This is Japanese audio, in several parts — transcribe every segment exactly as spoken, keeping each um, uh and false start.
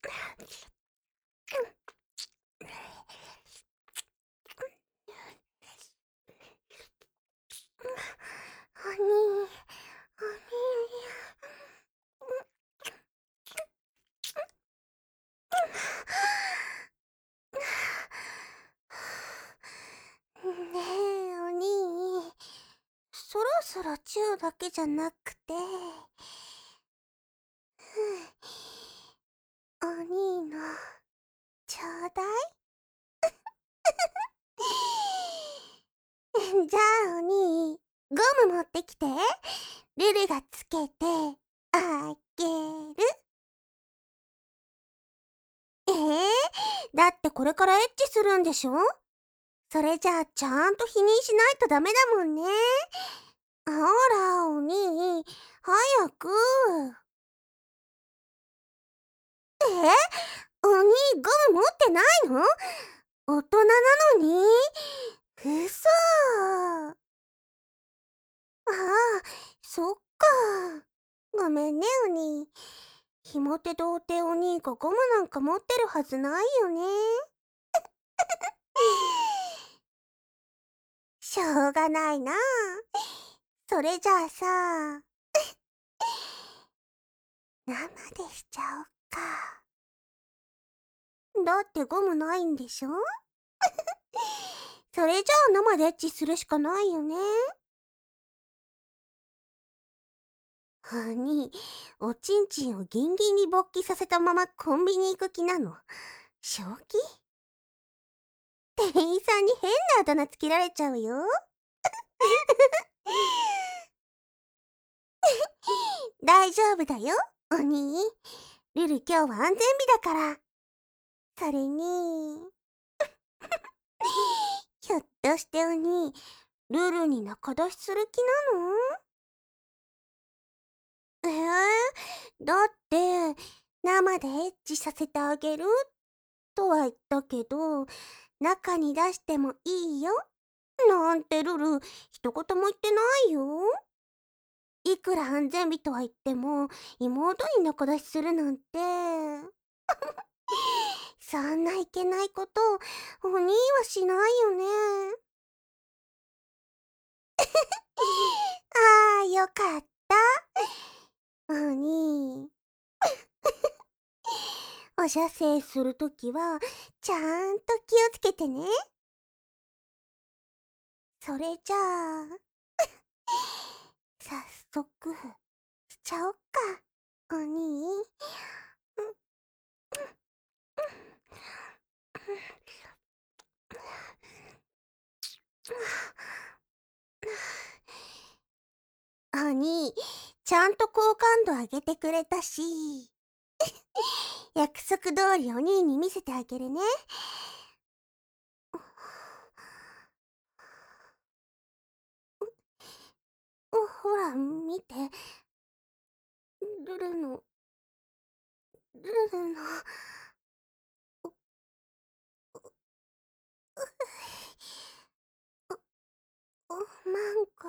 おにー、おにー、ねえ、おにー、そろそろチューだけじゃなくて、おにーの、ちょうだいじゃあおにー、ゴム持ってきて。ルルがつけて、あげる。えー、だってこれからエッチするんでしょ？それじゃあちゃんと否認しないとダメだもんね。ほら、おにー、早く。え？おにー、ゴム持ってないの？大人なのに？嘘。ああ、そっか。ごめんね、おにー。ひも手童貞おにーがゴムなんか持ってるはずないよね。しょうがないな。それじゃあさ、生でしちゃおっか。だってゴムないんでしょ？それじゃあ生でエッチするしかないよね。はに、おちんちんをギンギンに勃起させたままコンビニ行く気なの？正気？店員さんに変なあだ名つけられちゃうよ。大丈夫だよ、お兄。ルル今日は安全日だから。それに、ひょっとしてお兄、ルルに仲出しする気なの？えー、だって、生でエッチさせてあげるとは言ったけど、中に出してもいいよなんてルル、一言も言ってないよ。いくら安全日とは言っても、妹に仲出しするなんて。そんないけないこと、お兄はしないよね。ああ、よかった。お兄。お射精するときは、ちゃんと気をつけてね。それじゃあ、早速、しちゃおっか、お兄。お兄、ちゃんと好感度上げてくれたし、約束通りお兄に見せてあげるね。ほら、見て。ルルの、ルルの、お、まんこ。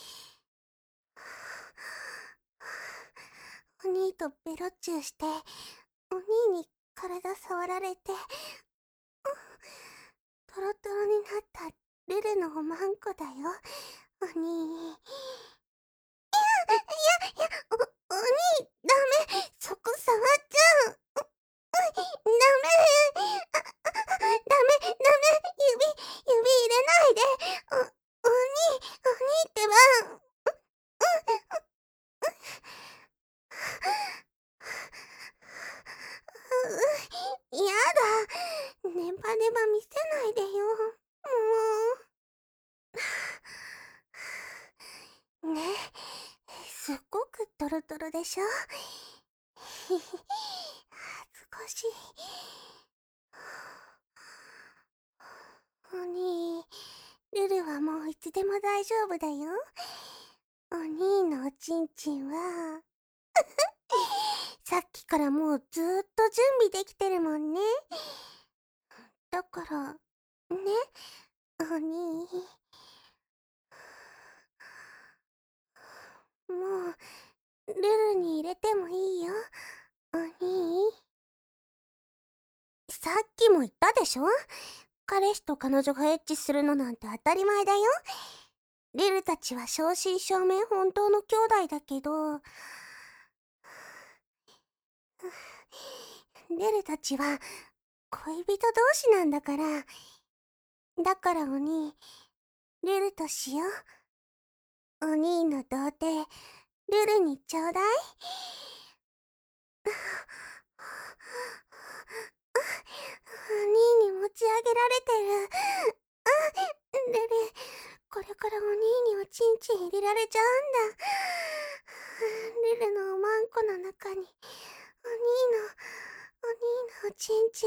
お兄とベロチューして、お兄に体触られて、トロトロになったルルのおまんこだよ、お兄。いや、いや、いや、お、お兄、ダメ、そこ触っちゃう。ダメ、あ、あ、ダメ、ダメ、指、指入れないで。お、お兄、お兄ってば。う、やだ。ネバネバ見せないでよ。もう。ね、すっごくトロトロでしょ？恥ずかしい。お兄、ルルはもういつでも大丈夫だよ。お兄のおちんちんは、さっきからもうずーっと準備できてるもんね。だから、ね、お兄。もう、ルルに入れてもいいよ、お兄。 も言ったでしょ。彼氏と彼女がエッチするのなんて当たり前だよ。リルたちは正真正銘本当の兄弟だけど、リルたちは恋人同士なんだから。だからお兄、リルとしよう。お兄の童貞、ルルにちょうだい。お兄に持ち上げられてる。あ、ルル、これからお兄におちんちん入れられちゃうんだ。ルルのおまんこの中に、お兄の、お兄のおちんちん。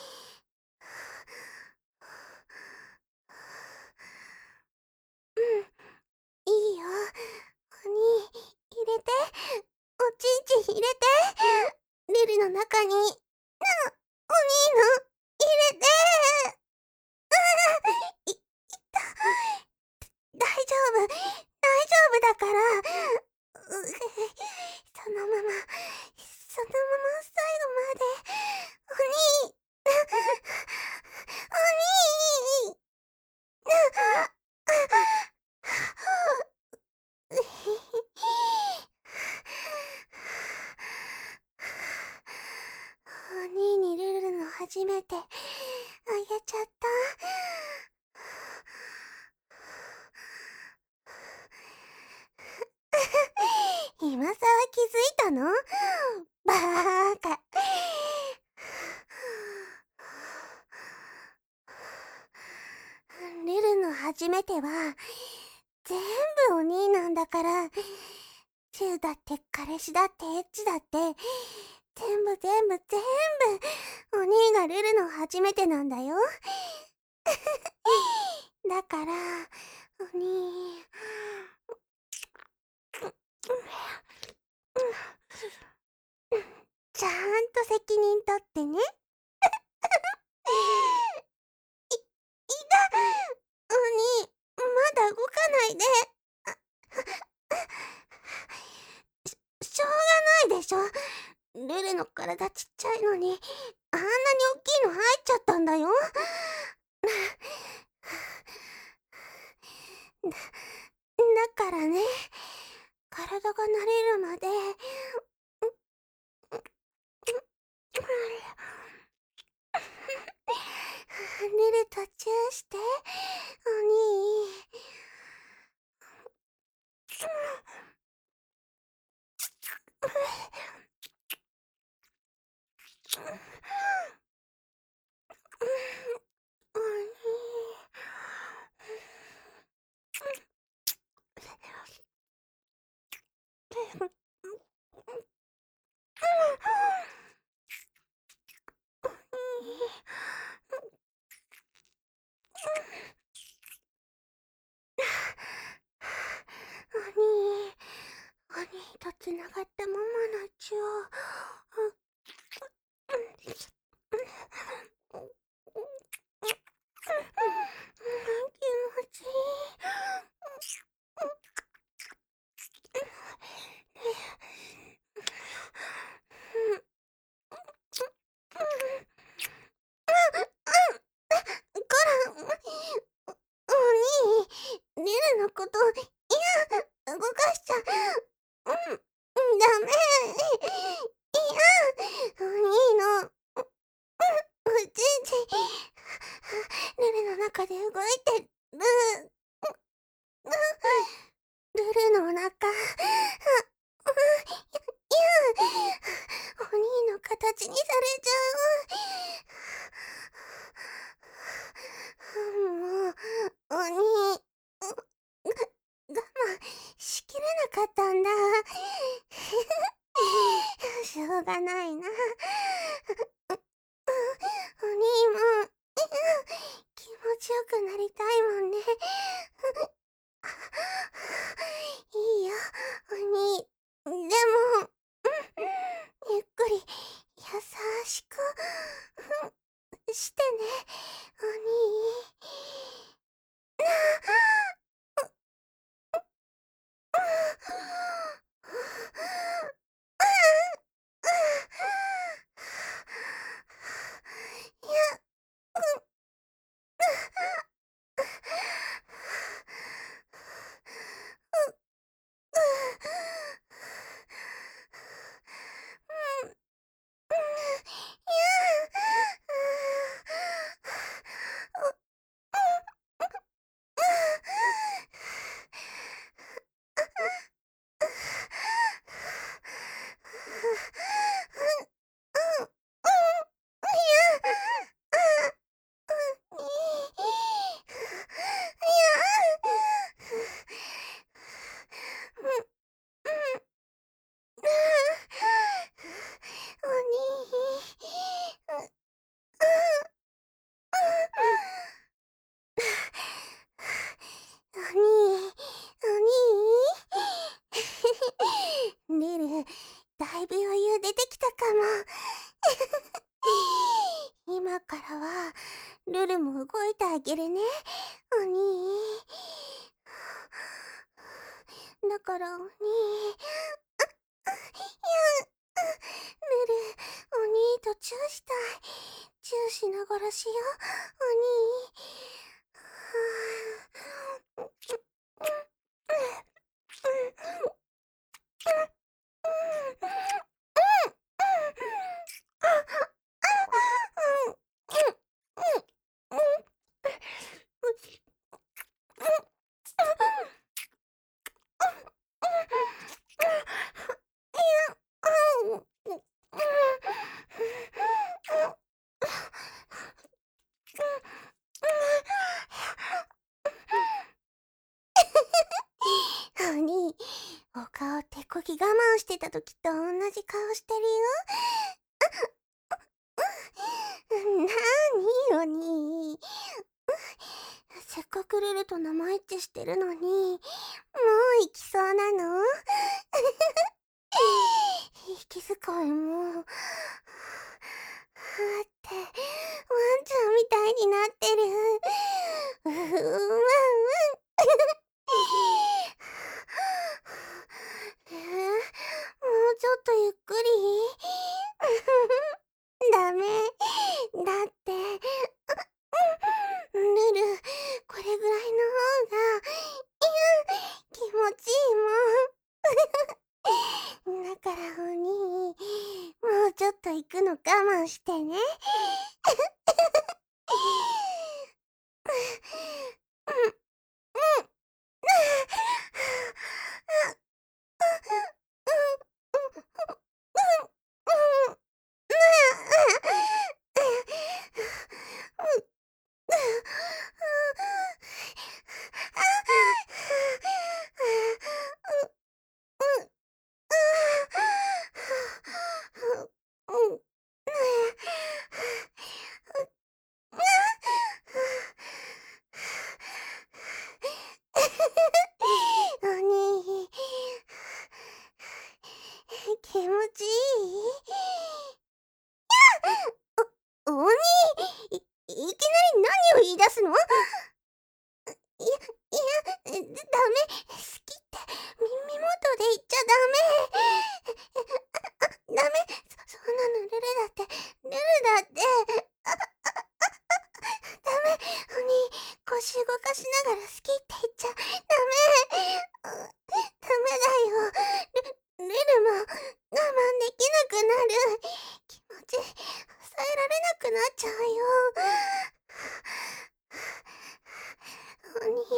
うん、いいよ。お兄、入れて。おちんちん入れて。ルルの中に。な、お兄の、入れて。い、いた。大丈夫、大丈夫だから。うそのまま、そのまま最後まで。お兄、お兄。お兄にルルの初めてあげちゃった。今さら気づいたの？バーカ。ルルの初めては全部お兄なんだから。チューだって彼氏だってエッチだって全部全部全部お兄がルルの初めてなんだよ。だからお兄、ちゃんと責任取ってね。い、いた。お兄、まだ動かないで。し、しょうがないでしょ。ルルの体ちっちゃいのに、あんなに大きいの入っちゃったんだよ。だ、だからね、体が慣れるまで、ルルとチューして、お兄。お兄。お兄、お兄とつながったままの血を、気持ちいい。こら、お兄、リルのこと、いや、動かしちゃ、うん、ダメ。いや、お兄の、おちんちん、ルルの中で動いてる。ルルのお腹、いや、お兄の形にされちゃう。もう、お兄、我慢しきれなかったんだ。しょうがないな。お兄も気持ちよくなりたいもんね。いいよ、お兄。でも、ゆっくり優しくしてね、お兄。 ルル、だいぶ余裕出てきたかも。今からは、ルルも動いてあげるね、お兄。だからお兄、ルル、お兄とチューしたい。チューしながらしよう、お兄。お兄、お顔手こぎ我慢してた時と同じ顔してるよ。なーに、お兄。せっかくルルと生エッチしてるのに、もう行きそうなの？息遣いも、はーって、ワンちゃんみたいになってる。うふん、ワンワン。えー、もうちょっとゆっくり。ダメ。だって、ルル、これぐらいの方が、気持ちいいもん。だからお兄、もうちょっと行くの我慢してね。お兄、気持ちいい？お、鬼、い、いきなり何を言い出すの？いや、いや、ダメ、好きって、み、耳元で言っちゃダメ。ダメ、そ、そんなのルルだって、ルルだって。ダメ、お兄、腰動かしながら好きって言っちゃダメ。う、ダメだよ。ル、ルルも我慢できなくなる。気持ち、抑えられなくなっちゃうよ。お兄、お兄、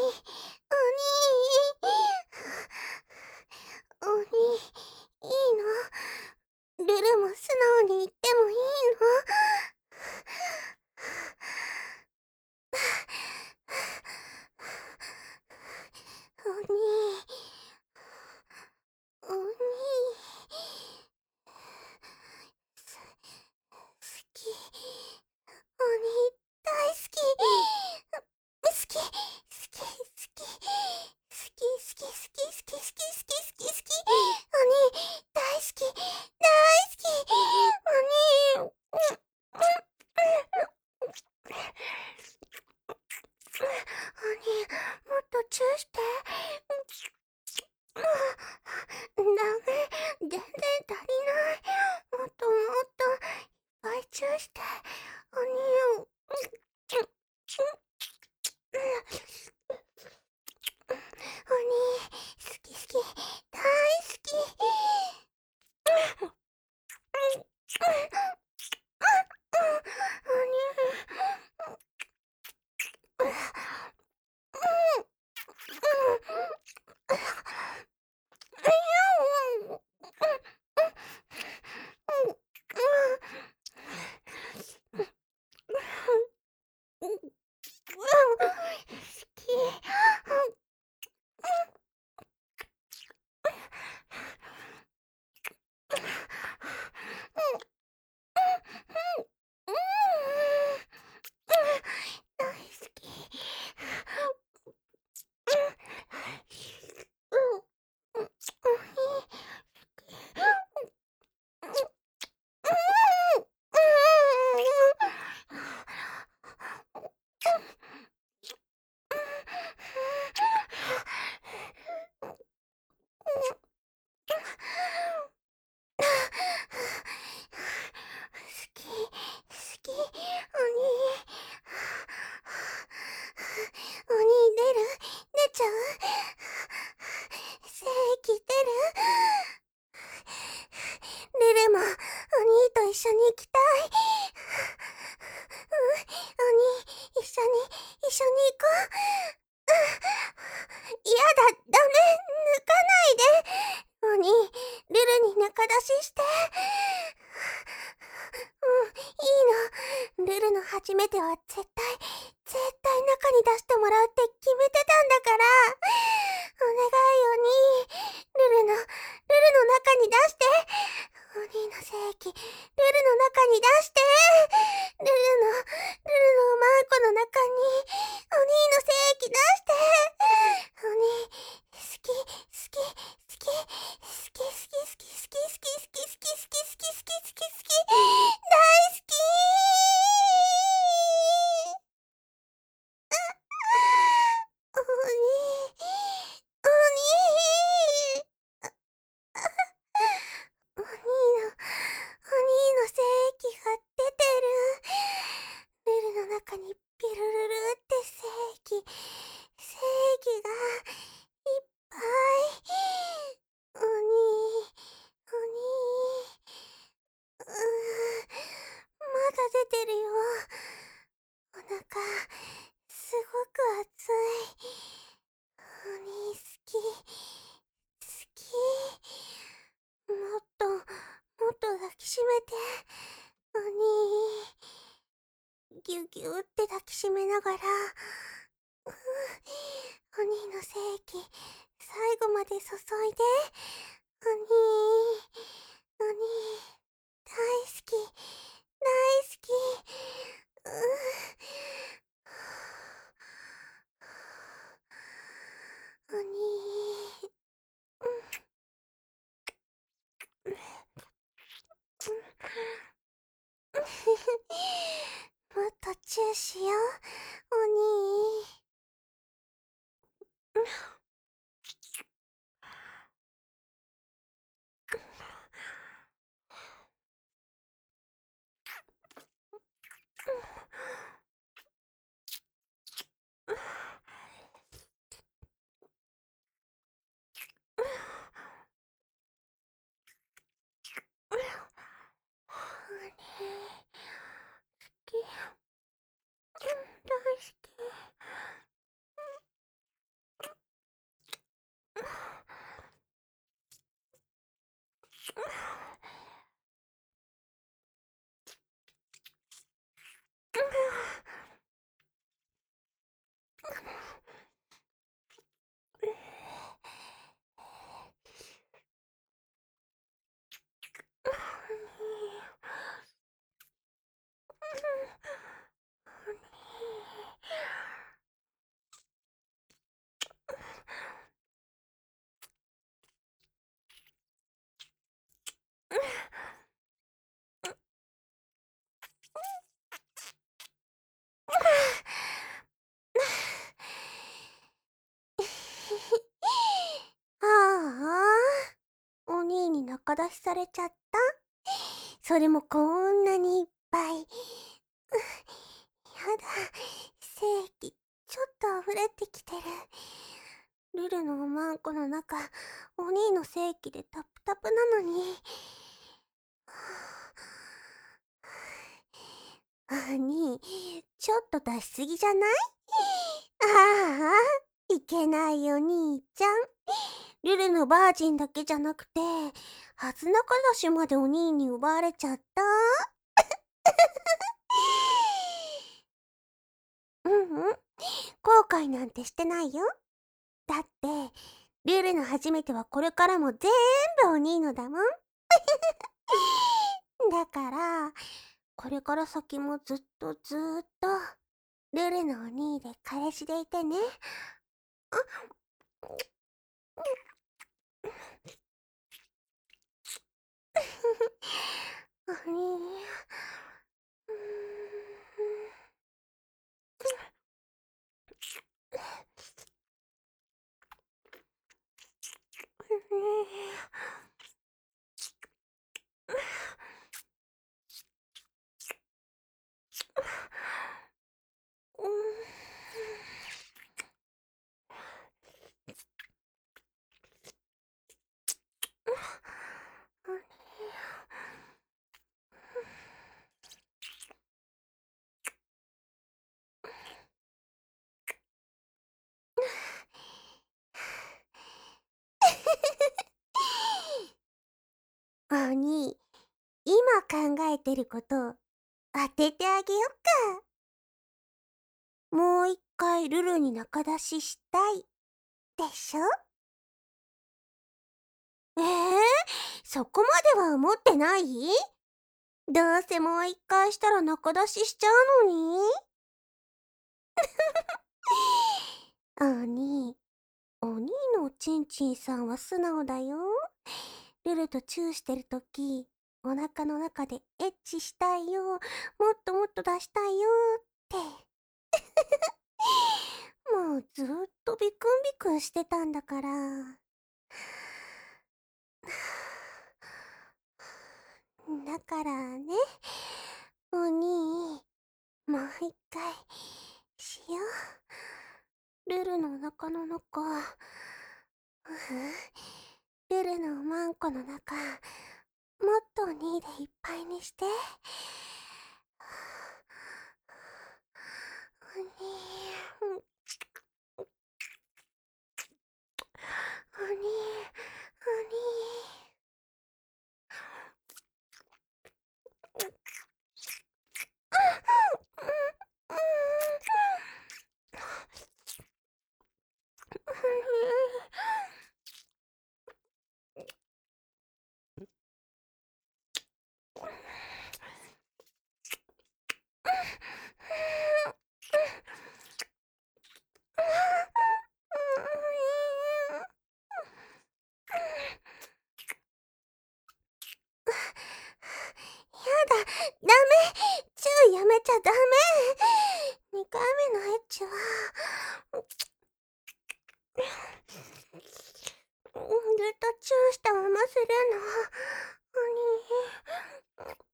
お兄、いいの？ルルも素直に言ってもいいの？お兄、お兄、す、好き。お兄、大好き。好き、好き、好き。好き、好き、好き、好き、好き、好き、好き、好き。 き、好き、お兄。お兄出る？出ちゃう？精液出る？ルルもお兄と一緒に行きたい。うん、お兄、一緒に、一緒に行こう。嫌だ、ダメ、抜かないで。お兄、ルルに中出しして。うん、いいの。ルルの初めては絶対、絶対中に出してもらうって決めてたんだから。お願い、お兄。ルルの、ルルの中に出して。お兄の精液、ルルの中に出して。ルルの、ルルのおまんこの中に、お兄の精液出して。お兄、好き、好き、好き、好き、好き、好き、好き、好き、好き、好き、好き、好き、好き、好き、好き、好き、大好き。お兄、お兄。お兄の、お兄の精液が出てる。ルルの中にピルルルって精液、精液がいっぱい。お兄、お兄。うーん、まだ出てるよ。お腹、すごく熱い。お兄好き、好き。もっと、もっと抱きしめて。お兄、ぎゅぎゅって抱きしめながら、うん、お兄の精液、最後まで注いで。お兄、お兄、大好き、大好き。うん、お兄、うん、もっとチューしよう、お兄。お兄、好き、大好き。ああ、お兄に中出しされちゃった。それもこんなにいっぱい。やだ、精液、ちょっと溢れてきてる。ルルのおまんこの中、お兄の精液でタプタプなのに。お兄、ちょっと出しすぎじゃない？ああ、いけないよ兄ちゃん。ルルのバージンだけじゃなくて、初中出しまでお兄に奪われちゃった。うんうん、後悔なんてしてないよ。だって、ルルの初めてはこれからも全部お兄のだもん。だから、これから先もずっとずーっと、ルルのお兄で彼氏でいてね。お兄、うーん。 おに、今考えてること当ててあげよっか。もう一回ルルに仲出ししたいでしょ？ええ、そこまでは思ってない？どうせもう一回したら仲出ししちゃうのに。おに、お兄のちんちんさんは素直だよ。ルルとチューしてるとき、お腹の中でエッチしたいよ、もっともっと出したいよって。もうずっとビクンビクンしてたんだから。だからね、お兄、もう一回しよう。ルルのお腹の中、うふ、ルルのおまんこの中、もっとお兄でいっぱいにして。お兄、お兄、お兄。やだ、ダメ、チューやめちゃダメ。にかいめのエッチは、ずっとチューしたままするの。おに。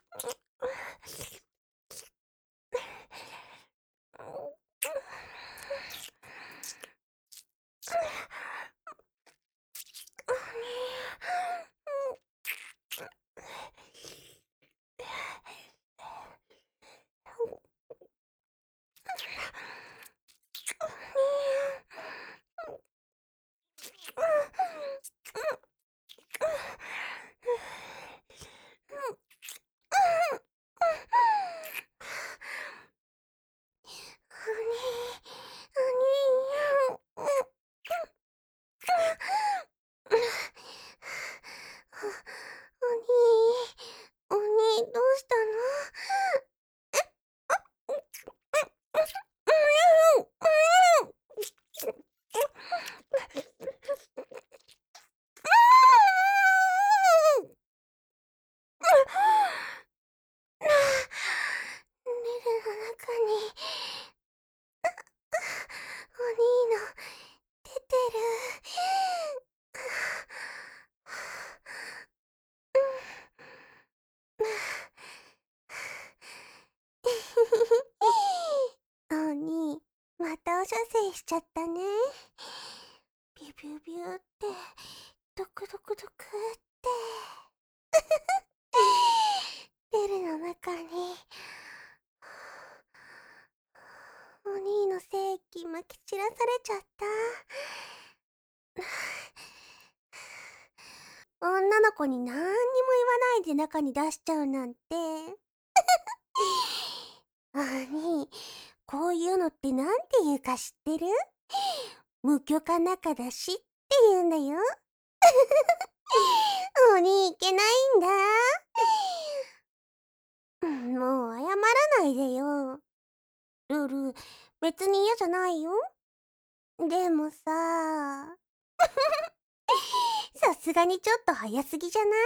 おに、どうしたの？ルルの中に、お兄の出てる。おに、またお射精しちゃったね。ビュビュビュって、ドクドクドクって。ルルの中に、お兄の精液まき散らされちゃった。女の子になんにも言わないで中に出しちゃうなんて。お兄、こういうのってなんて言うか知ってる？無許可中出しって言うんだよ。お兄いけないんだ。うん、もう謝らないでよ。ルル、別に嫌じゃないよ。でもさ、さすがにちょっと早すぎじゃない？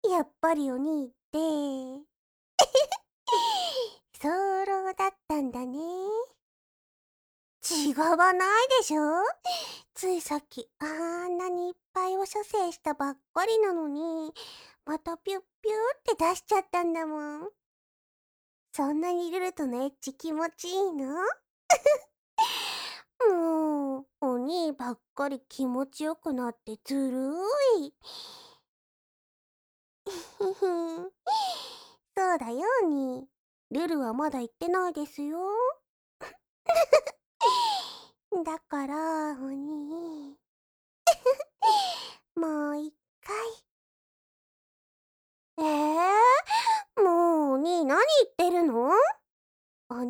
やっぱりお兄って、早漏だったんだね。違わないでしょ？ついさっきあんなにいっぱいお射精したばっかりなのに、またピュッピューって出しちゃったんだもん。そんなにルルとのエッチ気持ちいいの？もう、お兄ばっかり気持ちよくなってずるい。ふふん。そうだよ、お兄。ルルはまだ言ってないですよ。だから、お兄。もう一回、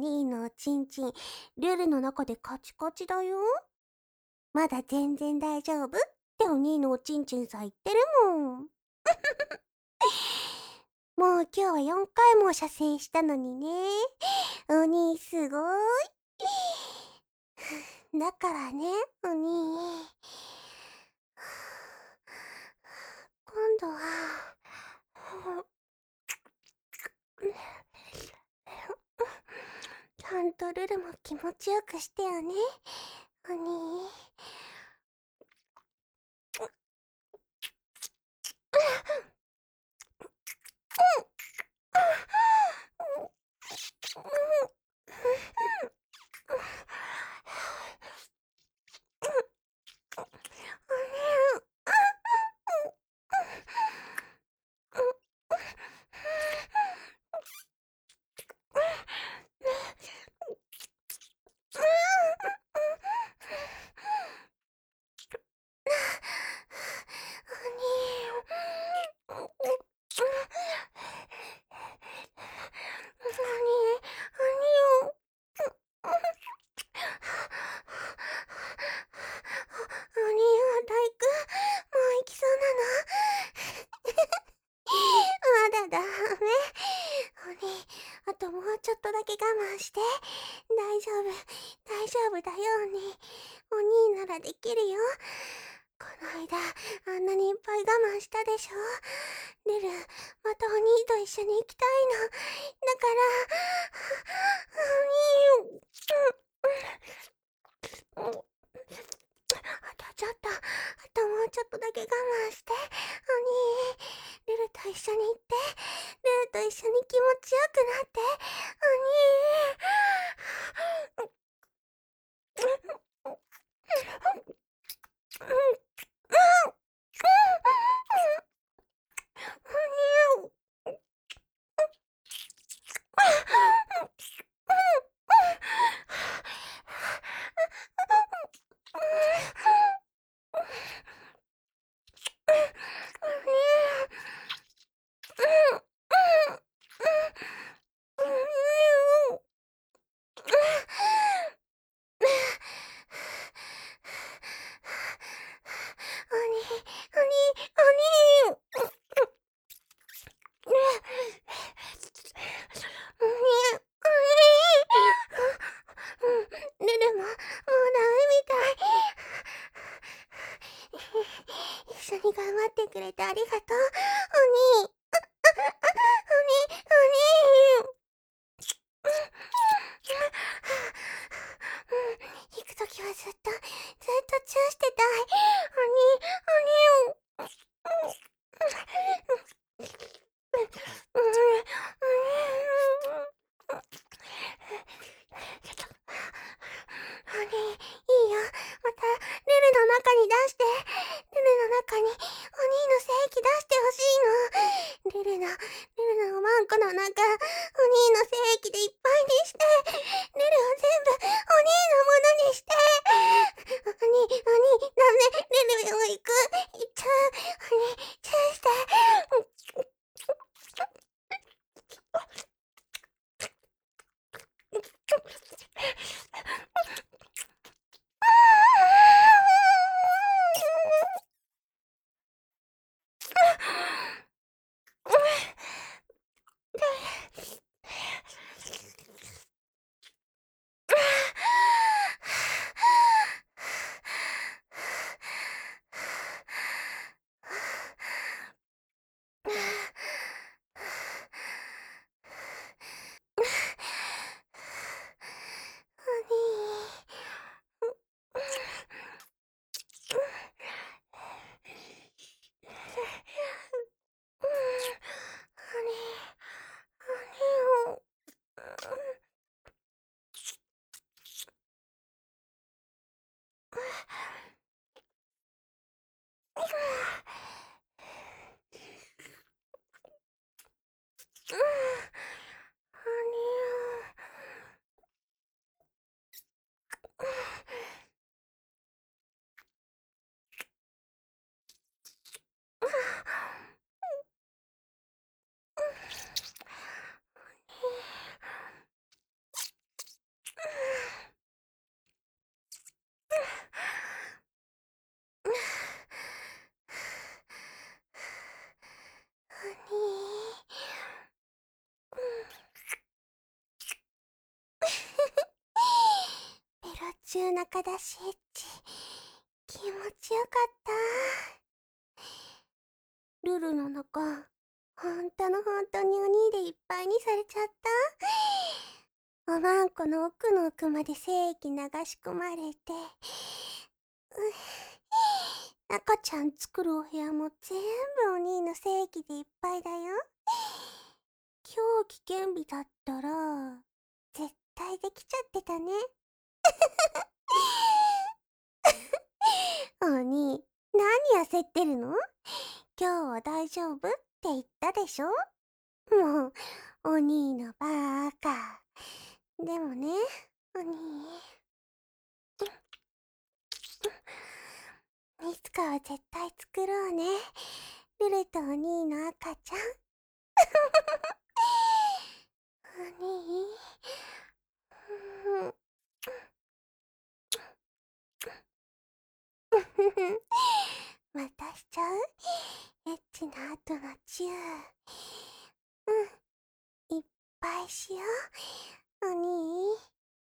兄のおちんちん、ルルの中でカチカチだよ。まだ全然大丈夫ってお兄のおちんちんさ言ってるもん。もう今日はよんかいも射精したのにね。お兄すごーい。だからね、お兄。今度は、ちゃんとルルも気持ちよくしてよね、お兄。まだダメ。お兄、あともうちょっとだけ我慢して。大丈夫、大丈夫だよ、お兄。お兄ならできるよ。この間、あんなにいっぱい我慢したでしょ。ルル、またお兄と一緒に行きたいの。だから、お兄、あとちょっと、あともうちょっとだけ我慢して。お兄、ルルと一緒に行って。ルルと一緒に気持ちよくなって。お兄。ルルも、もうダメみたい。一緒に頑張ってくれてありがとう、お兄。お兄、お兄。行くときはずっと、ずっとチューしてたい。お兄、お兄。お兄、いいよ。また、ルルの中に出して。ルルの中に、お兄の精液出してほしいの。ルルの、ルルのおまんこの中、お兄の精液でいっぱいにして。ルルを全部、お兄のものにして。お兄、お兄、ダメ。ルルも行く。行っちゃう。お兄、チューして。 中中だしエッチ。気持ちよかった。ルルの中、ほんとのほんとにお兄でいっぱいにされちゃった。おまんこの奥の奥まで精液流し込まれて、う赤ちゃん作るお部屋も全部お兄の精液でいっぱいだよ。今日危険日だったら、絶対できちゃってたね。お兄、何焦ってるの？今日は大丈夫って言ったでしょ？もう、お兄のバーカ。でもね、お兄。いつかは絶対作ろうね。ルルとお兄の赤ちゃん。お兄。またしちゃう？エッチな後のチュー。うん、いっぱいしよう、お兄。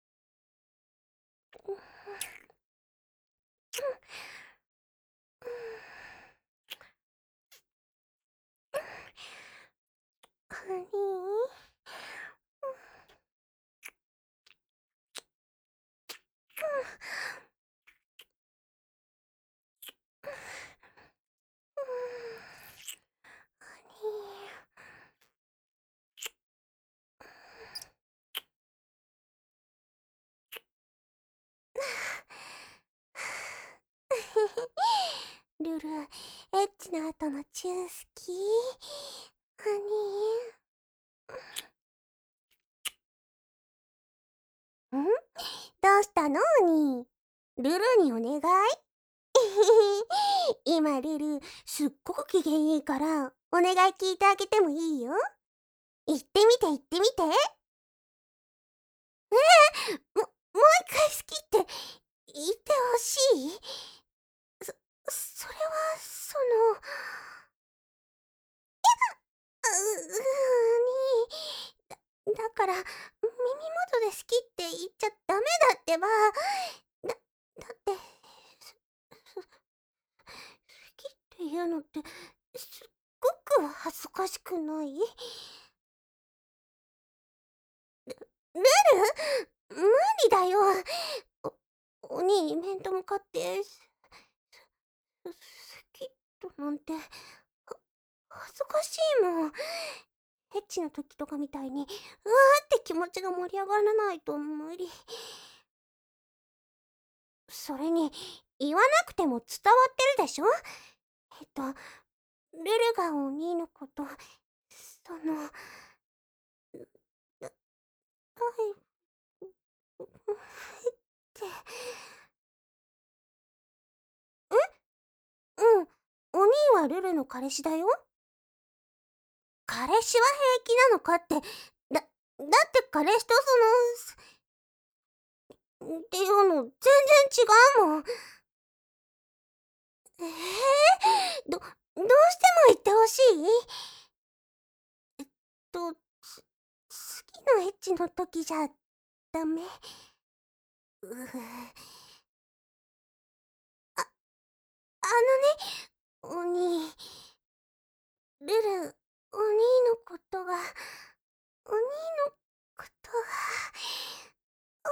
お兄。ルル、エッチな後のチュー好き？ハニー。ん？どうしたのお兄？ルルにお願い？今ルル、すっごく機嫌いいから、お願い聞いてあげてもいいよ。言ってみて言ってみて。えー、も、もう一回好きって言ってほしい？そ、それは、その、う、うーに、だ、だから、耳元で好きって言っちゃダメだってば。だ、だって、す、す、好きって言うのって、すっごく恥ずかしくない？ルル？無理だよ。お、鬼に面と向かって、す、す、好きとなんて、は、恥ずかしいもん。エッチの時とかみたいに、うわーって気持ちが盛り上がらないと無理。それに、言わなくても伝わってるでしょ？えっと、ルルがお兄のこと、その、だ、はい、って。うん、お兄はルルの彼氏だよ。彼氏は平気なのかって、だ、だって彼氏とその、っていうの全然違うもん。えー、ど、どうしても言ってほしい？えっと、つ、次のエッチの時じゃダメ？うう、あ、あのね、お兄、ルル、お兄のことが、お兄のことが、う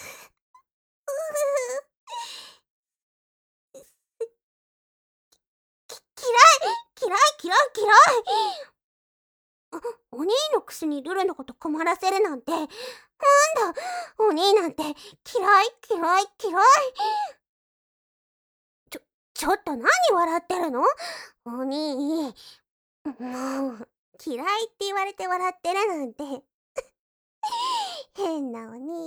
う、う、き、嫌い、嫌い、嫌い、嫌い。あ、お兄のくせにルルのこと困らせるなんて、なんだ、お兄なんて嫌い、嫌い、嫌い。ちょ、ちょっと何笑ってるの？お兄、もう、嫌いって言われて笑ってるなんて。変なお兄。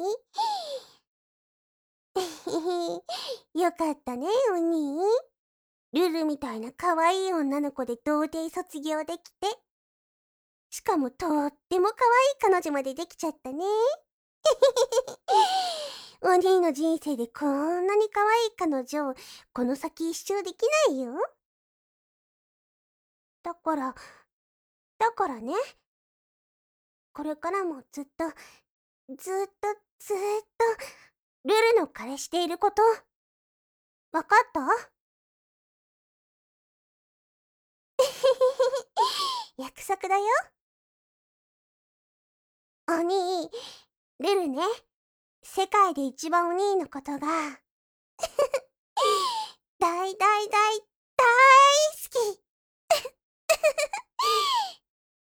よかったね、お兄。ルルみたいな可愛い女の子で童貞卒業できて。しかもとっても可愛い彼女までできちゃったね。お兄の人生でこんなに可愛い彼女、この先一生できないよ。だから、だからね。これからもずっと、ずっと、ずっと、ルルの彼氏でいること、わかった？約束だよ。お兄、ルルね、世界で一番お兄のことが、大大大大好き。